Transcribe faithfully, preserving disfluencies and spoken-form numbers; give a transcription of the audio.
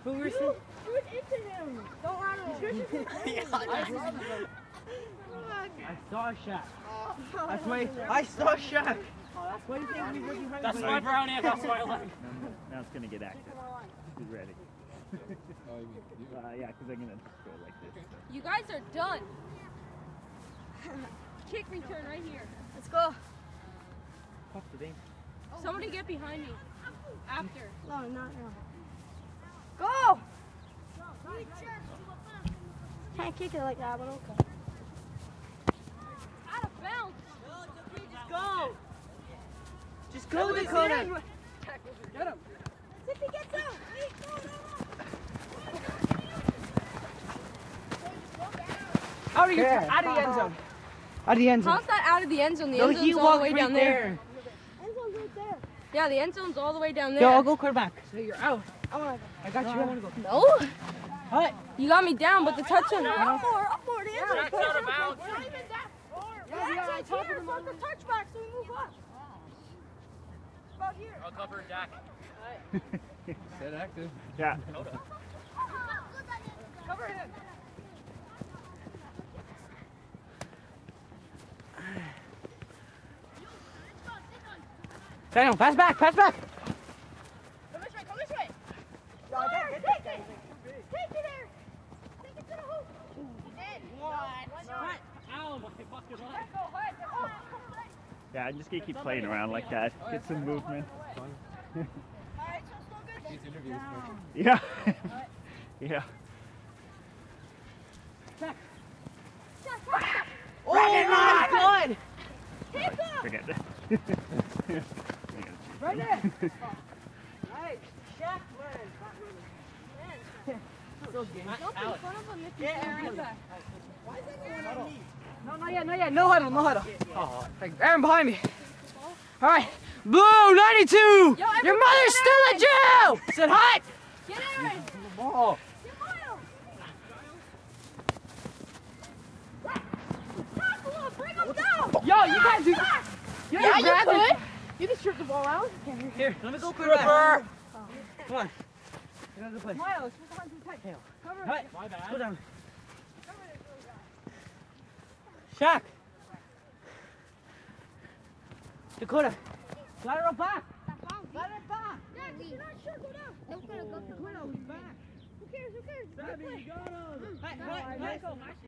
Who were you? Shoot into him. Don't run away. Yeah, I saw a Shaq. That's why I saw a Shaq. What do you think we were behind? That's my brown egg, that's my leg. Now it's gonna get active. He's ready. uh, yeah, because I'm gonna go like this. So. You guys are done. Kick return right here. Let's go. Pop the thing. Somebody get behind me. After. No, not now. Go! Can't kick it like that, but okay. Out of bounds. Go! Just go, Dakota! Get him! See if he gets out! Wait, no, no, no! Out of, your, out of the end zone. Out of the end zone. How's that out of the end zone? The No, end he zone's all the walked way right down there. there. End zone's right there. Yeah, the end zone's all the way down there. Yo, I'll go quarterback. So you're out. I wanna go. I got you. I want to go. No? What? You got me down, but the touchdown. Up more, up more. The end zone's That's out of bounds. We're not even that far. Yeah, yeah, yeah, it's here for the touchback, so we move up. About here. I'll cover Dak. Set active. Yeah. Cover him. Daniel, pass back, pass back. Come this way, come this way. No, take it, take it. Take it there. Take it to the hoop. He did. What? Ow, my fucking leg. Go, hut, go. Yeah, I'm just gonna keep playing around like that. Get some movement. Alright, so still good. These interviews. Yeah. Yeah. Oh my God! Forget that. Right there. Right, Shaq, man. So good. Alex. Yeah, Aaron. No, not yet, not yet. No huddle, no huddle. Oh, Aaron behind me. All right, Blue ninety-two. Yo, Your mother's still in jail. Said hi. Get Aaron. Ball. Bring him down. Yo, you can't do that. Yo, Yeah, you you grab could. it. You can strip the ball out. Here, let me go quarterback. Come on. You gotta go play. Miles, put the hands in tight. Cover Hi. My bad. Go down. Shaq. Dakota. Lateral back. Lateral back. Yeah, you're not sure. Go down. Dakota, he's back. Who cares? Who cares? Hey, hey, hey.